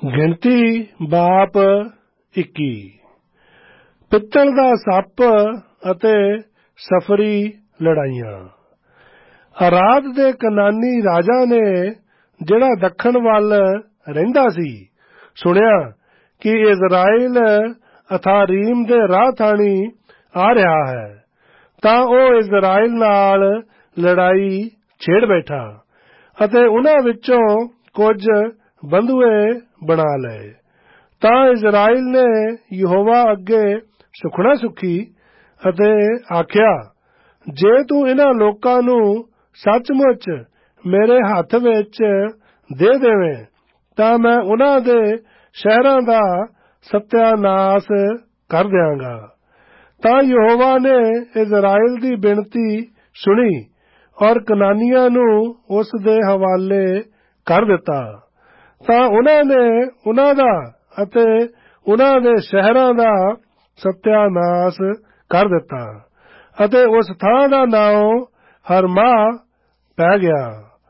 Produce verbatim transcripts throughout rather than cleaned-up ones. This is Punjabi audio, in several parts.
ਗਿਣਤੀ ਬਾਪ ਇੱਕੀ। ਪਿੱਤਲ ਦਾ ਸੱਪ ਅਤੇ ਸਫਰੀ ਲੜਾਈਆਂ। ਅਰਾਦ ਦੇ ਕਨਾਨੀ ਰਾਜਾ ਨੇ, ਜਿਹੜਾ ਦੱਖਣ ਵੱਲ ਰਹਿੰਦਾ ਸੀ, ਸੁਣਿਆ ਕਿ ਇਜ਼ਰਾਈਲ ਅਥਾਰੀਮ ਦੇ ਰਾਹ ਥਾਣੀ ਆ ਰਿਹਾ ਹੈ, ਤਾਂ ਉਹ ਇਜ਼ਰਾਈਲ ਨਾਲ ਲੜਾਈ ਛੇੜ ਬੈਠਾ ਅਤੇ ਉਹਨਾਂ ਵਿੱਚੋਂ ਕੁਝ ਬੰਧੂਏ ਬਣਾ ਲਏ। ਤਾਂ ਇਜ਼ਰਾਈਲ ਨੇ ਯਹੋਵਾ ਅੱਗੇ ਸੁਖਣਾ ਸੁਖੀ ਅਤੇ ਆਖਿਆ, ਜੇ ਤੂੰ ਇਹਨਾਂ ਲੋਕਾਂ ਨੂੰ ਸੱਚਮੁੱਚ ਮੇਰੇ ਹੱਥ ਵਿੱਚ ਦੇ ਦੇਵੇਂ, ਤਾਂ ਮੈਂ ਉਹਨਾਂ ਦੇ ਸ਼ਹਿਰਾਂ ਦਾ ਸਤਿਆਨਾਸ਼ ਕਰ ਦਿਆਂਗਾ। ਤਾਂ ਯਹੋਵਾ ਨੇ ਇਜ਼ਰਾਈਲ ਦੀ ਬਿਨਤੀ ਸੁਣੀ ਔਰ ਕਨਾਨੀਆਂ ਨੂੰ ਉਸ ਦੇ ਹਵਾਲੇ ਕਰ ਦਿੱਤਾ। ਤਾਂ ਉਹਨਾਂ ਨੇ ਉਹਨਾਂ ਦਾ ਅਤੇ ਉਹਨਾਂ ਦੇ ਸ਼ਹਿਰਾਂ ਦਾ ਸਤਿਆਨਾਸ਼ ਕਰ ਦਿੱਤਾ ਅਤੇ ਉਸ ਥਾਂ ਦਾ ਨਾਮ ਹਰਮਾਹ ਪੈ ਗਿਆ।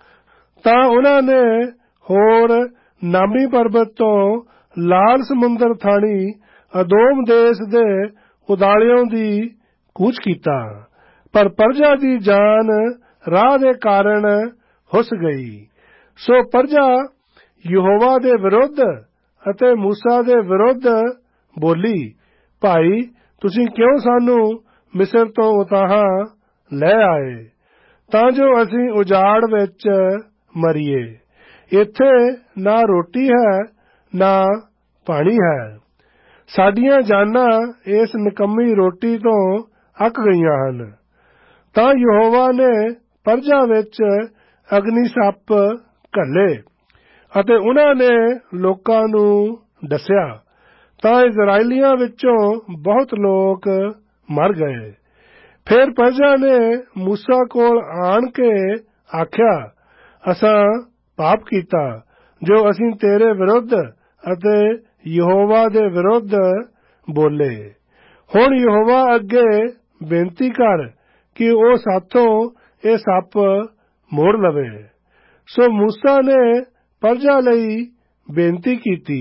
ਤਾਂ ਉਹਨਾਂ ਨੇ ਹੋਰ ਨਾਮੀ ਪਰਬਤ ਤੋਂ ਲਾਲ ਸਮੁੰਦਰ ਥਾਣੀ ਅਦੋਮ ਦੇਸ਼ ਦੇ ਉਦਾਲਿਓਂ ਦੀ ਕੂਚ ਕੀਤਾ, ਪਰ ਪਰਜਾ ਦੀ ਜਾਨ ਰਾਹ ਦੇ ਕਾਰਨ ਹੁੱਸ ਗਈ। ਸੋ ਪਰਜਾ ਯਹੋਵਾ ਦੇ ਵਿਰੁੱਧ ਅਤੇ ਮੂਸਾ ਦੇ ਵਿਰੁੱਧ ਬੋਲੀ, ਭਾਈ ਤੁਸੀਂ ਕਿਉਂ ਸਾਨੂੰ ਮਿਸਰ ਤੋਂ ਉਤਾਹਾਂ ਲੈ ਆਏ, ਤਾਂ ਜੋ ਅਸੀਂ ਉਜਾੜ ਵਿੱਚ ਮਰੀਏ। ਇੱਥੇ ਨਾ ਰੋਟੀ ਹੈ ਨਾ ਪਾਣੀ ਹੈ, ਸਾਡੀਆਂ ਜਾਨਾਂ ਇਸ ਨਿਕੰਮੀ ਰੋਟੀ ਤੋਂ ਅੱਕ ਗਈਆਂ ਹਨ। ਤਾਂ ਯਹੋਵਾ ਨੇ ਪਰਜਾ ਵਿੱਚ ਅਗਨੀ ਸੱਪ ਘੱਲੇ ਅਤੇ ਉਹਨਾਂ ਨੇ ਲੋਕਾਂ ਨੂੰ ਡਸਿਆ, ਤਾਂ ਇਜ਼ਰਾਈਲੀਆਂ ਵਿੱਚੋਂ ਬਹੁਤ ਲੋਕ ਮਰ ਗਏ। ਫਿਰ ਪਰਜਾ ਨੇ ਮੂਸਾ ਕੋਲ ਆਣ ਕੇ ਆਖਿਆ, ਅਸਾਂ ਪਾਪ ਕੀਤਾ, ਜੋ ਅਸੀਂ ਤੇਰੇ ਵਿਰੁੱਧ ਅਤੇ ਯਹੋਵਾ ਦੇ ਵਿਰੁੱਧ ਬੋਲੇ। ਹੁਣ ਯਹੋਵਾ ਅੱਗੇ ਬੇਨਤੀ ਕਰ ਕਿ ਉਹ ਸਾਥੋਂ ਇਹ ਸੱਪ ਮੋੜ ਲਵੇ। ਸੋ ਮੂਸਾ ਨੇ ਪਰਜਾ ਲਈ ਬੇਨਤੀ ਕੀਤੀ।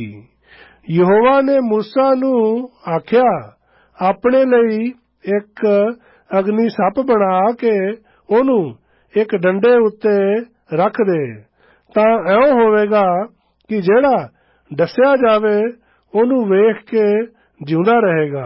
ਯਹੋਵਾ ਨੇ ਮੂਸਾ ਨੂੰ ਆਖਿਆ, ਆਪਣੇ ਲਈ ਇੱਕ ਅਗਨੀ ਸੱਪ ਬਣਾ ਕੇ ਉਹਨੂੰ ਇੱਕ ਡੰਡੇ ਉੱਤੇ ਰੱਖ ਦੇ, ਤਾਂ ਇਉਂ ਹੋਵੇਗਾ ਕਿ ਜਿਹੜਾ ਡਸਿਆ ਜਾਵੇ ਉਹਨੂੰ ਵੇਖ ਕੇ ਜਿਉਂਦਾ ਰਹੇਗਾ।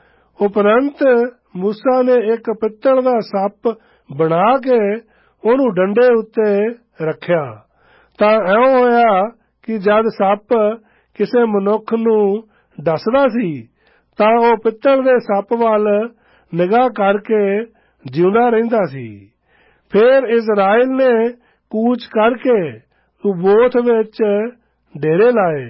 ਉਪਰੰਤ ਮੂਸਾ ਨੇ ਇੱਕ ਪਿੱਤਲ ਦਾ ਸੱਪ ਬਣਾ ਕੇ ਉਹਨੂੰ ਡੰਡੇ ਉੱਤੇ ਰੱਖਿਆ। ਤਾਂ ਇਉਂ ਹੋਇਆ ਕਿ ਜਦ ਸੱਪ ਕਿਸੇ ਮਨੁੱਖ ਨੂੰ ਡਸਦਾ ਸੀ, ਤਾਂ ਉਹ ਪਿੱਤਲ ਦੇ ਸੱਪ ਵੱਲ ਨਿਗਾਹ ਕਰਕੇ ਜਿਉਂਦਾ ਰਹਿੰਦਾ ਸੀ। ਫਿਰ ਇਜ਼ਰਾਈਲ ਨੇ ਕੂਚ ਕਰਕੇ ਉਬੋਥ ਵਿੱਚ ਡੇਰੇ ਲਾਏ।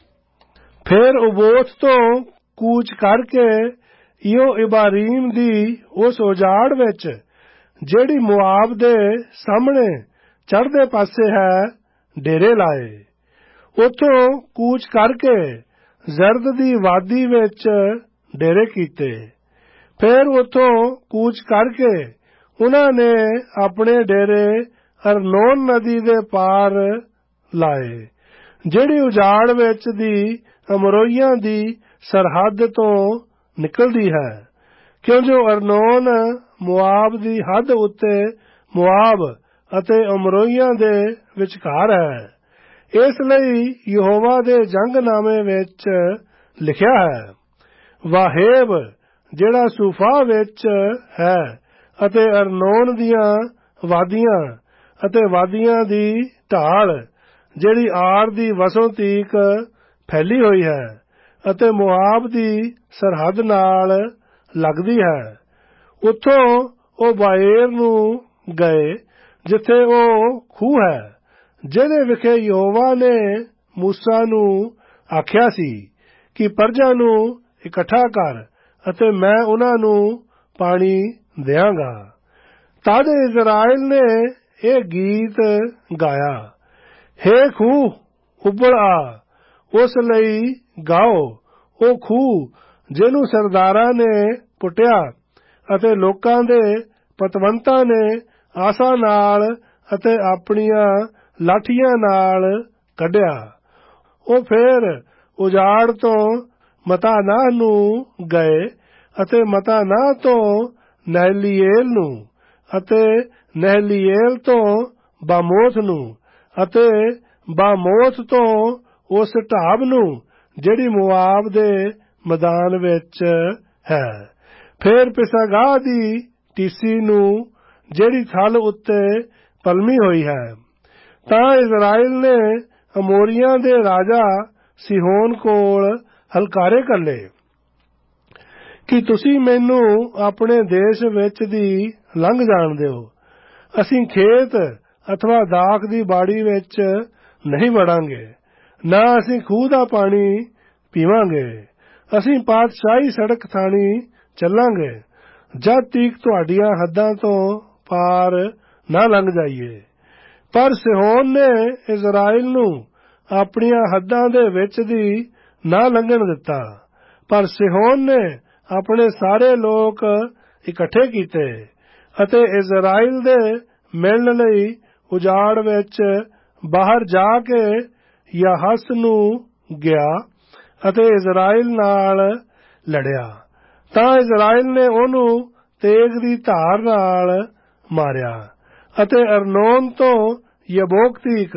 ਫਿਰ ਉਬੋਥ ਤੋਂ ਕੂਚ ਕਰਕੇ ਇਯੋ ਇਬਾਰੀਮ ਦੀ ਉਸ ਉਜਾੜ ਵਿੱਚ, ਜਿਹੜੀ ਮੁਆਬ ਦੇ ਸਾਹਮਣੇ ਚੜ੍ਹਦੇ ਪਾਸੇ ਹੈ, ਡੇਰੇ ਲਾਏ। ਉੱਥੋਂ ਕੂਚ ਕਰਕੇ ਜ਼ਰਦ ਦੀ ਵਾਦੀ ਵਿੱਚ ਡੇਰੇ ਕੀਤੇ। ਫਿਰ ਉੱਥੋਂ ਕੂਚ ਕਰਕੇ ਉਹਨਾਂ ਨੇ ਆਪਣੇ ਡੇਰੇ ਅਰਨੋਨ ਨਦੀ ਦੇ ਪਾਰ ਲਾਏ, ਜਿਹੜੀ ਉਜਾੜ ਵਿੱਚ ਦੀ ਅਮੋਰੀਆਂ ਦੀ ਸਰਹੱਦ ਤੋਂ ਨਿਕਲਦੀ ਹੈ, ਕਿਉਂ ਜੋ ਅਰਨੋਨ ਮੁਆਬ ਦੀ ਹੱਦ ਉੱਤੇ ਮੁਆਬ ਅਤੇ ਅਮੋਰੀਆਂ ਦੇ ਵਿਚਕਾਰ ਹੈ। ਇਸ ਲਈ ਯਹੋਵਾ ਦੇ ਜੰਗਨਾਮੇ ਵਿੱਚ ਲਿਖਿਆ ਹੈ, ਵਾਹੇਬ ਜਿਹੜਾ ਸੂਫਾ ਵਿੱਚ ਹੈ ਅਤੇ ਅਰਨੋਨ ਦੀਆਂ ਵਾਦੀਆਂ ਅਤੇ ਵਾਦੀਆਂ ਦੀ ਢਾਲ, ਜਿਹੜੀ ਆਰ ਦੀ ਵਸੋਂ ਤੀਕ ਫੈਲੀ ਹੋਈ ਹੈ ਅਤੇ ਮੁਆਬ ਦੀ ਸਰਹੱਦ ਨਾਲ ਲੱਗਦੀ ਹੈ। ਉੱਥੋਂ ਉਹ ਬਾਏਰ ਨੂੰ ਗਏ, ਜਿੱਥੇ ਉਹ ਖੂਹ ਹੈ, ਜਿਹਦੇ ਵਿਖੇ ਯਹੋਵਾ ਨੇ ਮੂਸਾ ਨੂੰ ਆਖਿਆ ਸੀ ਕਿ ਪਰਜਾ ਨੂੰ ਇਕੱਠਾ ਕਰ ਅਤੇ ਮੈਂ ਉਹਨਾਂ ਨੂੰ ਪਾਣੀ ਦਿਆਂਗਾ। ਤਦ ਇਜ਼ਰਾਈਲ ਨੇ ਇਹ ਗੀਤ ਗਾਇਆ, ਹੇ ਖੂਹ ਉਬਲ ਆ, ਉਸ ਲਈ ਗਾਓ, ਉਹ ਖੂਹ ਜਿਹਨੂੰ ਸਰਦਾਰਾਂ ਨੇ ਪੁੱਟਿਆ ਅਤੇ ਲੋਕਾਂ ਦੇ ਪਤਵੰਤਾਂ ਨੇ ਆਸਾ ਨਾਲ ਅਤੇ ਆਪਣੀਆਂ ਲਾਠੀਆਂ ਨਾਲ ਕੱਢਿਆ। ਉਹ ਫੇਰ ਉਜਾੜ ਤੋਂ ਮਤਾਨਾਹ ਨੂੰ ਗਏ ਅਤੇ ਮਤਾਨਾਹ ਤੋਂ ਨਹਲੀਏਲ ਨੂੰ ਅਤੇ ਨਹਲੀਏਲ ਤੋਂ ਬਾਮੋਥ ਨੂੰ ਅਤੇ ਬਾਮੋਥ ਤੋਂ ਉਸ ਢਾਬ ਨੂੰ ਜਿਹੜੀ ਮੁਆਬ ਦੇ ਮੈਦਾਨ ਵਿੱਚ ਹੈ। ਫੇਰ ਪਿਸਾਗਾਹ ਦੀ ਟੀਸੀ ਨੂੰ ਜਿਹੜੀ ਥਲ ਉੱਤੇ ਪਲਮੀ ਹੋਈ ਹੈ। ਤਾਂ ਇਜ਼ਰਾਈਲ ਨੇ ਅਮੋਰੀਆਂ ਦੇ ਰਾਜਾ ਸਿਹੋਨ ਕੋਲ ਹਲਕਾਰੇ ਘੱਲੇ ਕਿ ਤੁਸੀਂ ਮੈਨੂੰ ਆਪਣੇ ਦੇਸ਼ ਵਿੱਚ ਦੀ ਲੰਘ ਜਾਣ ਦਿਓ। ਅਸੀਂ ਖੇਤ ਅਥਵਾ ਦਾਖ ਦੀ ਬਾੜੀ ਵਿੱਚ ਨਹੀਂ ਵੜਾਂਗੇ, ਨਾ ਅਸੀਂ ਖੂਹ ਦਾ ਪਾਣੀ ਪੀਵਾਂਗੇ। ਅਸੀਂ ਪਾਤਸ਼ਾਹੀ ਸੜਕ ਥਾਣੀ ਚੱਲਾਂਗੇ ਜਦ ਤੀਕ ਤੁਹਾਡੀਆਂ ਹੱਦਾਂ ਤੋਂ ਪਾਰ ਨਾ ਲੰਘ ਜਾਈਏ। ਪਰ ਸਿਹੋਨ ਨੇ ਇਜ਼ਰਾਈਲ ਨੂੰ ਆਪਣੀਆਂ ਹੱਦਾਂ ਦੇ ਵਿੱਚ ਦੀ ਨਾ ਲੰਘਣ ਦਿੱਤਾ। ਪਰ ਸਿਹੋਨ ਨੇ ਆਪਣੇ ਸਾਰੇ ਲੋਕ ਇਕੱਠੇ ਕੀਤੇ ਅਤੇ ਇਜ਼ਰਾਈਲ ਦੇ ਮਿਲਣ ਲਈ ਉਜਾੜ ਵਿੱਚ ਬਾਹਰ ਜਾ ਕੇ ਯਾਹਸ ਨੂੰ ਗਿਆ ਅਤੇ ਇਜ਼ਰਾਈਲ ਨਾਲ ਲੜਿਆ। ਤਾਂ ਇਜ਼ਰਾਈਲ ਨੇ ਉਹਨੂੰ ਤੇਗ ਦੀ ਧਾਰ ਨਾਲ ਮਾਰਿਆ ਅਤੇ ਅਰਨੋਨ ਤੋਂ ਯਬੋਕ ਤੀਕ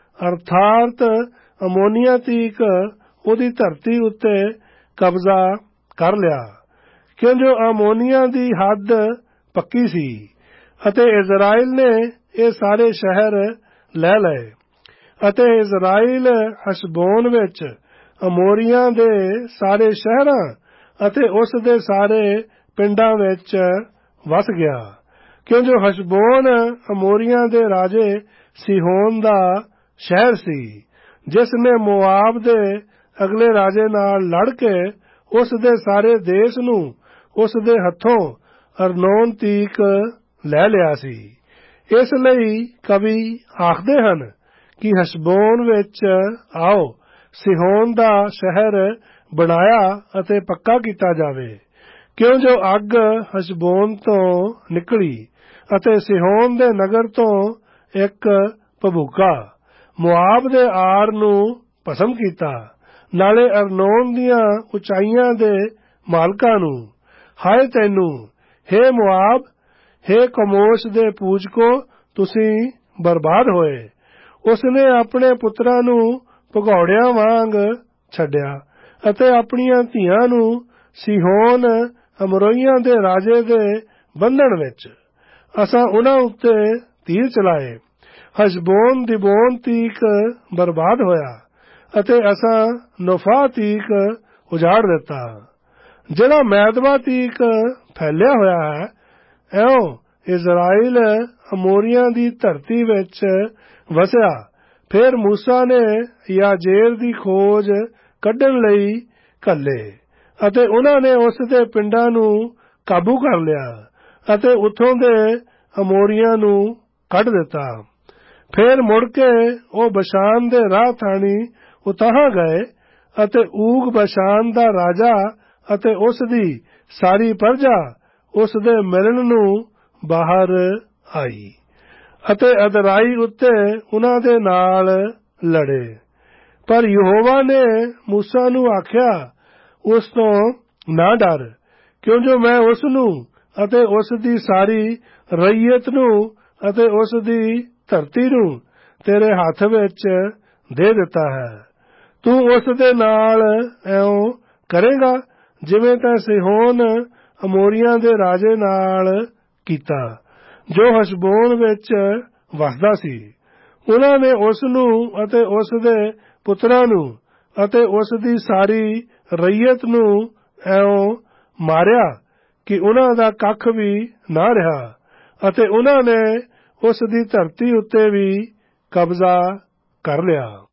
ਅਰਥਾਤ ਅਮੋਨੀਆ ਤੀਕ ਉਹਦੀ ਧਰਤੀ ਉੱਤੇ ਕਬਜ਼ਾ ਕਰ ਲਿਆ, ਕਿਉਂਜੋ ਅਮੋਨੀਆ ਦੀ ਹੱਦ ਪੱਕੀ ਸੀ ਅਤੇ ਇਜ਼ਰਾਈਲ ਨੇ ਇਹ ਸਾਰੇ ਸ਼ਹਿਰ ਲੈ ਲਏ। ਅਤੇ ਇਜ਼ਰਾਈਲ ਹਸ਼ਬੋਨ ਵਿੱਚ ਅਮੋਰੀਆਂ ਦੇ ਸਾਰੇ ਸ਼ਹਿਰਾਂ ਅਤੇ ਉਸ ਦੇ ਸਾਰੇ ਪਿੰਡਾਂ ਵਿੱਚ ਵਸ ਗਿਆ, ਕਿਉਂਜੋ ਹਸ਼ਬੋਨ ਅਮੋਰੀਆਂ ਦੇ ਰਾਜੇ ਸਿਹੋਨ ਦਾ ਸ਼ਹਿਰ ਸੀ, ਜਿਸ ਨੇ ਮੋਆਬ ਦੇ ਅਗਲੇ ਰਾਜੇ ਨਾਲ ਲੜ ਕੇ ਉਸ ਦੇ ਸਾਰੇ ਦੇਸ਼ ਨੂੰ ਉਸ ਦੇ ਹੱਥੋਂ ਅਰਨੋਨ ਤੀਕ ਲੈ ਲਿਆ ਸੀ। ਇਸ ਲਈ ਕਵੀ ਆਖਦੇ ਹਨ ਕਿ ਹਸ਼ਬੋਨ ਵਿੱਚ ਆਓ ਸਿਹੋਨ ਦਾ ਸ਼ਹਿਰ ਬਣਾਇਆ ਅਤੇ ਪੱਕਾ ਕੀਤਾ ਜਾਵੇ, ਕਿਉਂ ਜੋ ਅੱਗ ਹਸ਼ਬੋਨ ਤੋਂ ਨਿਕਲੀ ਅਤੇ ਸਿਹੋਨ ਦੇ ਨਗਰ ਤੋਂ ਇੱਕ ਭਬੂਕਾ ਮੁਆਬ ਦੇ ਆਰ ਨੂੰ ਭਸਮ ਕੀਤਾ, ਨਾਲੇ ਅਰਨੋਨ ਦੀਆਂ ਉਚਾਈਆਂ ਦੇ ਮਾਲਕਾਂ ਨੂੰ। ਹਾਏ ਤੈਨੂੰ, ਹੇ ਮੁਆਬ, ਹੇ ਕਮੋਸ਼ ਦੇ ਪੂਜਕੋ, ਤੁਸੀਂ ਬਰਬਾਦ ਹੋਏ। ਉਸਨੇ ਆਪਣੇ ਪੁੱਤਰਾਂ ਨੂੰ ਭਗੌੜਿਆਂ ਵਾਂਗ ਛੱਡਿਆ ਅਤੇ ਆਪਣੀਆਂ ਧੀਆਂ ਨੂੰ ਸਿਹੋਨ ਅਮੋਰੀਆਂ ਦੇ ਰਾਜੇ ਦੇ ਬੰਧਨ ਵਿੱਚ। ਅਸਾਂ ਉਹਨਾਂ ਉੱਤੇ ਤੀਰ ਚਲਾਏ। ਹਸ਼ਬੋਨ ਦਿਬੋਨ ਤੀਕ ਬਰਬਾਦ ਹੋਇਆ ਅਤੇ ਅਸਾਂ ਨੋਫਾ ਤੀਕ ਉਜਾੜ ਦਿੱਤਾ। ਜਿਹੜਾ ਮੈਦਵਾ ਤੀਕ ਫੈਲਿਆ ਹੋਇਆ ਹੈ, ਇਉਂ ਇਜ਼ਰਾਈਲ ਅਮੋਰੀਆਂ ਦੀ ਧਰਤੀ ਵਿੱਚ ਵਸਿਆ। ਫਿਰ ਮੂਸਾ ਨੇ ਯਾਜੇਰ ਦੀ ਖੋਜ ਕੱਢਣ ਲਈ ਘੱਲੇ ਅਤੇ ਉਹਨਾਂ ਨੇ ਉਸ ਦੇ ਪਿੰਡਾਂ ਨੂੰ ਕਾਬੂ ਕਰ ਲਿਆ ਅਤੇ ਉੱਥੋਂ ਦੇ ਅਮੋਰੀਆਂ ਨੂੰ ਕੱਢ ਦਿੱਤਾ। ਫਿਰ ਮੁੜ ਕੇ ਉਹ ਬਸ਼ਾਨ ਦੇ ਰਾਹ ਥਾਣੀ ਉਤਾਹਾਂ ਗਏ ਅਤੇ ਊਗ ਬਸ਼ਾਨ ਦਾ ਰਾਜਾ ਅਤੇ ਉਸ ਦੀ ਸਾਰੀ ਪਰਜਾ ਉਸ ਦੇ ਮਿਲਣ ਨੂੰ ਬਾਹਰ ਆਈ ਅਤੇ ਅਦਰਾਈ ਉੱਤੇ ਉਹਨਾਂ ਦੇ ਨਾਲ ਲੜੇ। ਪਰ ਯਹੋਵਾ ਨੇ ਮੂਸਾ ਨੂੰ ਆਖਿਆ, ਉਸ ਤੋਂ ਨਾ ਡਰ, ਕਿਉਂ ਜੋ ਮੈਂ ਉਸ ਨੂੰ ਅਤੇ ਉਸ ਦੀ ਸਾਰੀ ਰਈਅਤ ਨੂੰ ਅਤੇ ਉਸ ਦੀ ਧਰਤੀ ਨੂੰ ਤੇਰੇ ਹੱਥ ਵਿੱਚ ਦੇ ਦਿੱਤਾ ਹੈ। ਤੂੰ ਉਸ ਦੇ ਨਾਲ ਇਉਂ ਕਰੇਗਾ ਜਿਵੇਂ ਤੈਂ ਸਿਹੋਨ ਅਮੋਰੀਆਂ ਦੇ ਰਾਜੇ ਨਾਲ ਕੀਤਾ, ਜੋ ਹਸ਼ਬੋਨ ਵਿੱਚ ਵਸਦਾ ਸੀ। ਉਹਨਾਂ ਨੇ ਉਸ ਨੂੰ ਅਤੇ ਉਸ ਦੇ ਪੁੱਤਰਾਂ ਨੂੰ ਅਤੇ ਉਸ ਦੀ ਸਾਰੀ ਰਈਅਤ ਨੂੰ ਇਉਂ ਮਾਰਿਆ ਕਿ ਉਹਨਾਂ ਦਾ ਕੱਖ ਵੀ ਨਾ ਰਿਹਾ ਅਤੇ ਉਹਨਾਂ ਨੇ ਉਸ ਦੀ ਧਰਤੀ ਉੱਤੇ ਵੀ ਕਬਜ਼ਾ ਕਰ ਲਿਆ।